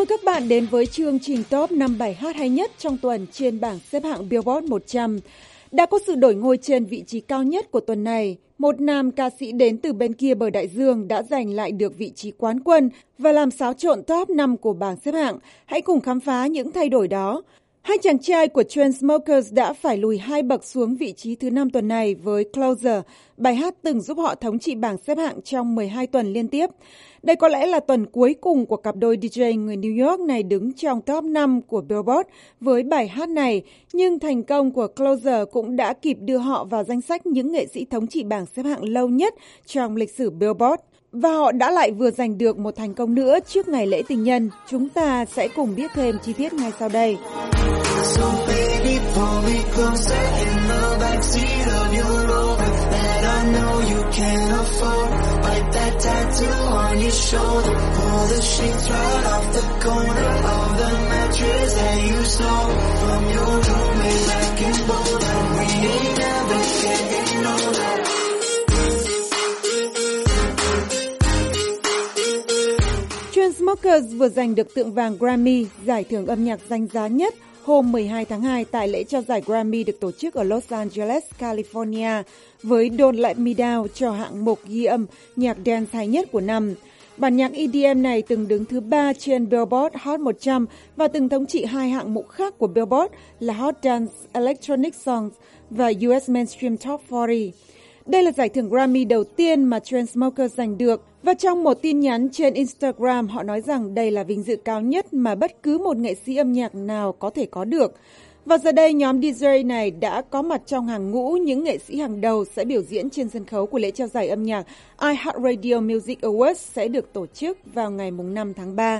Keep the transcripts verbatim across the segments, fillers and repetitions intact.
mừng các bạn đến với chương trình top năm bài hát hay nhất trong tuần trên bảng xếp hạng Billboard một trăm. Đã có sự đổi ngôi trên vị trí cao nhất của tuần này. Một nam ca sĩ đến từ bên kia bờ đại dương đã giành lại được vị trí quán quân và làm xáo trộn top năm của bảng xếp hạng. Hãy cùng khám phá những thay đổi đó. Hai chàng trai của Chainsmokers đã phải lùi hai bậc xuống vị trí thứ năm tuần này với Closer, bài hát từng giúp họ thống trị bảng xếp hạng trong mười hai tuần liên tiếp. Đây có lẽ là tuần cuối cùng của cặp đôi đi jay người New York này đứng trong top năm của Billboard với bài hát này, nhưng thành công của Closer cũng đã kịp đưa họ vào danh sách những nghệ sĩ thống trị bảng xếp hạng lâu nhất trong lịch sử Billboard. Và họ đã lại vừa giành được một thành công nữa trước ngày lễ tình nhân. Chúng ta sẽ cùng biết thêm chi tiết ngay sau đây. So baby, pull me closer in the backseat of your Rover that I know you can't afford. Like that tattoo on your shoulder, pull the sheets right off the corner of the mattress that you stole from your roommate back in Boulder. We ain't never getting older. Chainsmokers vừa giành được tượng vàng Grammy, giải thưởng âm nhạc danh giá nhất, hôm mười hai tháng hai tại lễ trao giải Grammy được tổ chức ở Los Angeles, California với Don't Let Me Down cho hạng mục ghi âm nhạc dance hay nhất của năm. Bản nhạc E D M này từng đứng thứ ba trên Billboard Hot một trăm và từng thống trị hai hạng mục khác của Billboard là Hot Dance Electronic Songs và U S Mainstream Top bốn mươi. Đây là giải thưởng Grammy đầu tiên mà Chainsmokers giành được, và trong một tin nhắn trên Instagram họ nói rằng đây là vinh dự cao nhất mà bất cứ một nghệ sĩ âm nhạc nào có thể có được. Và giờ đây nhóm đi jay này đã có mặt trong hàng ngũ những nghệ sĩ hàng đầu sẽ biểu diễn trên sân khấu của lễ trao giải âm nhạc iHeartRadio Music Awards sẽ được tổ chức vào ngày năm tháng ba.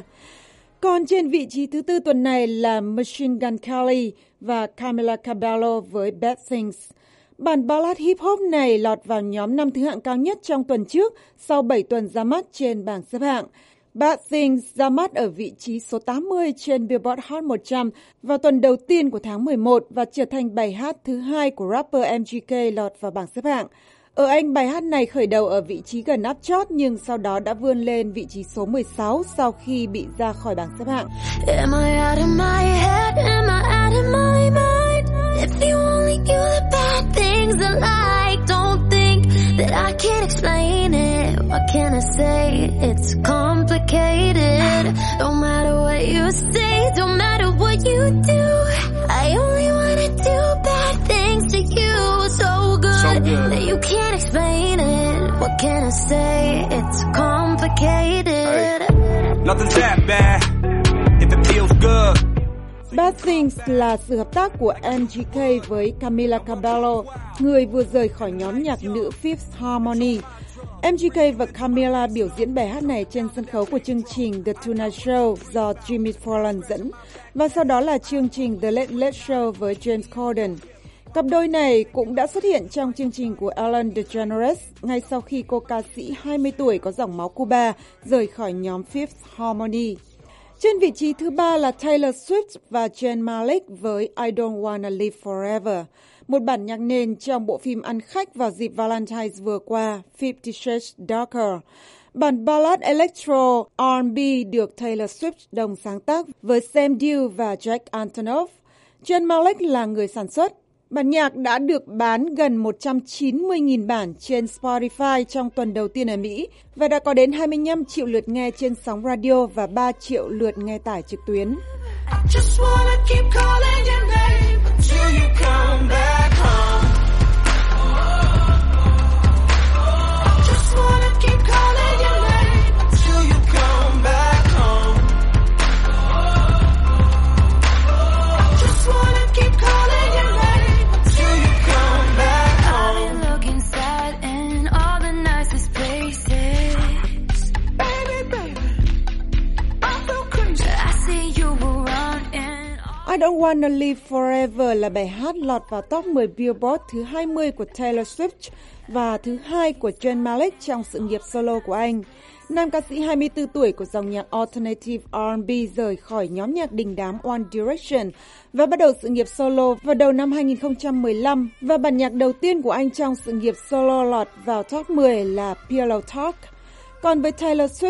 Còn trên vị trí thứ tư tuần này là Machine Gun Kelly và Camila Cabello với Bad Things. Bản ballad hip hop này lọt vào nhóm năm thứ hạng cao nhất trong tuần trước sau bảy tuần ra mắt trên bảng xếp hạng. Bad Things ra mắt ở vị trí số tám mươi trên Billboard Hot một trăm vào tuần đầu tiên của tháng mười một và trở thành bài hát thứ hai của rapper em giê ca lọt vào bảng xếp hạng. Ở Anh, bài hát này khởi đầu ở vị trí gần áp chót nhưng sau đó đã vươn lên vị trí số mười sáu sau khi bị ra khỏi bảng xếp hạng. Am I out of my head? Am I out of my mind? If you only knew the bad things I like, don't think that I can't explain it. What can I say? It's complicated. Don't matter what you say, don't matter what you do. I only wanna do bad things to you, so good, so good that you can't explain it. What can I say? It's complicated. Hey, nothing's that bad if it feels good. Bad Things là sự hợp tác của em giê ca với Camila Cabello, người vừa rời khỏi nhóm nhạc nữ Fifth Harmony. em giê ca và Camila biểu diễn bài hát này trên sân khấu của chương trình The Tonight Show do Jimmy Fallon dẫn, và sau đó là chương trình The Late Late Show với James Corden. Cặp đôi này cũng đã xuất hiện trong chương trình của Ellen DeGeneres ngay sau khi cô ca sĩ hai mươi tuổi có dòng máu Cuba rời khỏi nhóm Fifth Harmony. Trên vị trí thứ ba là Taylor Swift và Zayn Malik với I Don't Wanna Live Forever, một bản nhạc nền trong bộ phim ăn khách vào dịp Valentine's vừa qua, Fifty Shades Darker. Bản ballad electro R and B được Taylor Swift đồng sáng tác với Sam Dew và Jack Antonoff. Zayn Malik là người sản xuất. Bản nhạc đã được bán gần một trăm chín mươi nghìn bản trên Spotify trong tuần đầu tiên ở Mỹ và đã có đến hai mươi lăm triệu lượt nghe trên sóng radio và ba triệu lượt nghe tải trực tuyến. I Don't Wanna Live Forever là bài hát lọt vào top mười Billboard thứ hai mươi của Taylor Swift và thứ hai của Zayn Malik trong sự nghiệp solo của anh. Nam ca sĩ hai mươi tư tuổi của dòng nhạc Alternative R and B rời khỏi nhóm nhạc đình đám One Direction và bắt đầu sự nghiệp solo vào đầu năm hai không một lăm, và bản nhạc đầu tiên của anh trong sự nghiệp solo lọt vào top mười là Pillow Talk. Còn với Taylor Swift,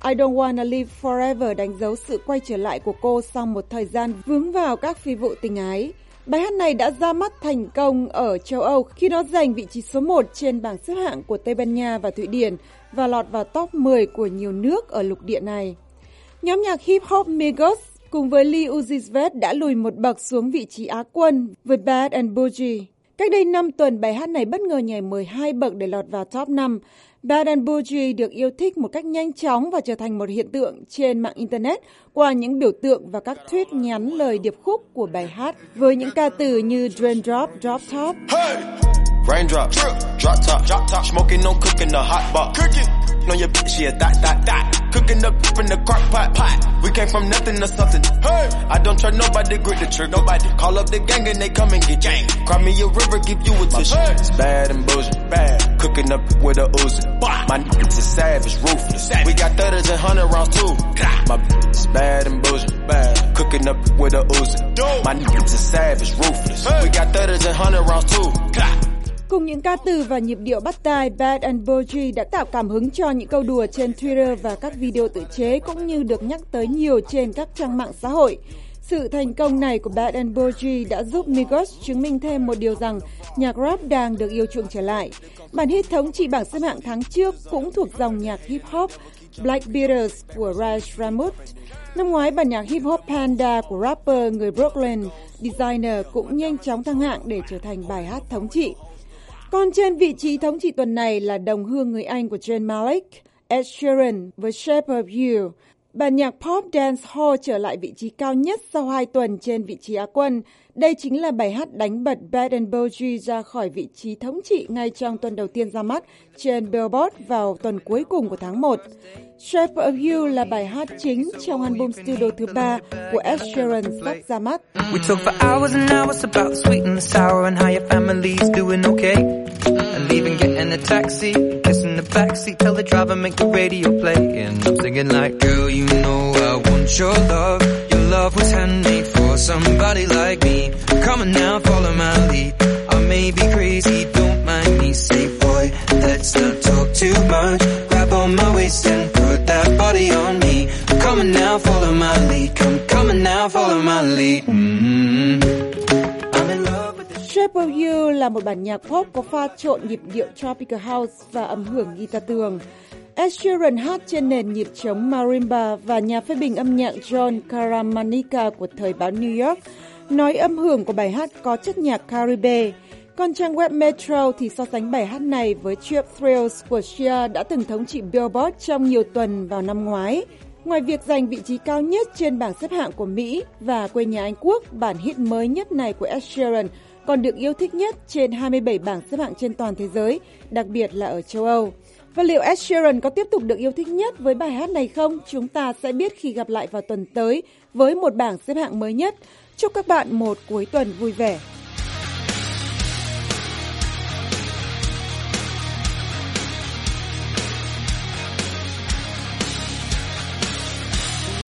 I Don't Wanna Live Forever đánh dấu sự quay trở lại của cô sau một thời gian vướng vào các phi vụ tình ái. Bài hát này đã ra mắt thành công ở châu Âu khi nó giành vị trí số một trên bảng xếp hạng của Tây Ban Nha và Thụy Điển và lọt vào top mười của nhiều nước ở lục địa này. Nhóm nhạc hip hop Migos cùng với Lil Uzi Vert đã lùi một bậc xuống vị trí Á quân với Bad and Bougie. Cách đây năm tuần, bài hát này bất ngờ nhảy mười hai bậc để lọt vào top năm. Bad and Bougie được yêu thích một cách nhanh chóng và trở thành một hiện tượng trên mạng Internet qua những biểu tượng và các tweet nhắn lời điệp khúc của bài hát với những ca từ như Raindrop, Drop Top. Hey! Raindrop, drop top, drop top, smoking, no cooking, the hot pot. Cooking, know your bitch, yeah, that, that, that. Cooking up in the crock pot, pot. We came from nothing to something. Hey, I don't trust nobody, grip the trick, nobody. Call up the gang and they come and get gang. Cry me a river, give you a tissue. Hey. It's bad and bullshit, bad. Cooking up with a Uzi. My niggas is savage, ruthless. We got thudders and hundred rounds too. My bitch is bad and bullshit, bad. Cooking up with a Uzi. My niggas is savage, ruthless. We got thudders and hundred rounds too. Cùng những ca từ và nhịp điệu bắt tai, Bad and Bougie đã tạo cảm hứng cho những câu đùa trên Twitter và các video tự chế cũng như được nhắc tới nhiều trên các trang mạng xã hội. Sự thành công này của Bad and Bougie đã giúp Migos chứng minh thêm một điều rằng nhạc rap đang được yêu chuộng trở lại. Bản hit thống trị bảng xếp hạng tháng trước cũng thuộc dòng nhạc hip hop Black Beatles của Raj Ramut. Năm ngoái, bản nhạc hip hop Panda của rapper người Brooklyn Designer cũng nhanh chóng thăng hạng để trở thành bài hát thống trị. Còn trên vị trí thống trị tuần này là đồng hương người Anh của Zayn Malik, Ed Sheeran với Shape of You. Bản nhạc pop dance hall trở lại vị trí cao nhất sau hai tuần trên vị trí Á quân. Đây chính là bài hát đánh bật Bad and Bougie ra khỏi vị trí thống trị ngay trong tuần đầu tiên ra mắt trên Billboard vào tuần cuối cùng của tháng một. Shape of You là bài hát chính trong album studio thứ ba của Ed Sheeran sắp ra mắt. We talk for hours and hours about the sweet and the sour and how your family's doing okay. And even getting a taxi, kissing the backseat, tell the driver make the radio play. And I'm singing like, girl, you know I want your love. Your love was handmade for somebody like me. Come on now, follow my lead. I may be crazy, don't mind me. Say, boy, let's not talk too much. Grab on my waist and put that body on me. Come on now, follow my lead. Come, come on now, follow my lead. Mm-hmm. I'm in love with the Shape of You là một bản nhạc pop có pha trộn nhịp điệu tropical house và âm hưởng guitar tường. Ed Sheeran hát trên nền nhịp trống marimba và nhà phê bình âm nhạc John Caramanica của thời báo New York nói âm hưởng của bài hát có chất nhạc Caribe. Còn trang web Metro thì so sánh bài hát này với Cheap Thrills của Sia đã từng thống trị Billboard trong nhiều tuần vào năm ngoái. Ngoài việc giành vị trí cao nhất trên bảng xếp hạng của Mỹ và quê nhà Anh Quốc, bản hit mới nhất này của Ed Sheeran còn được yêu thích nhất trên hai mươi bảy bảng xếp hạng trên toàn thế giới, đặc biệt là ở châu Âu. Và liệu Ed Sheeran có tiếp tục được yêu thích nhất với bài hát này không? Chúng ta sẽ biết khi gặp lại vào tuần tới với một bảng xếp hạng mới nhất. Chúc các bạn một cuối tuần vui vẻ.